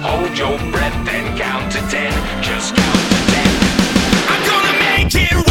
Hold your breath and count to 10. Just count to 10. I'm gonna make it right.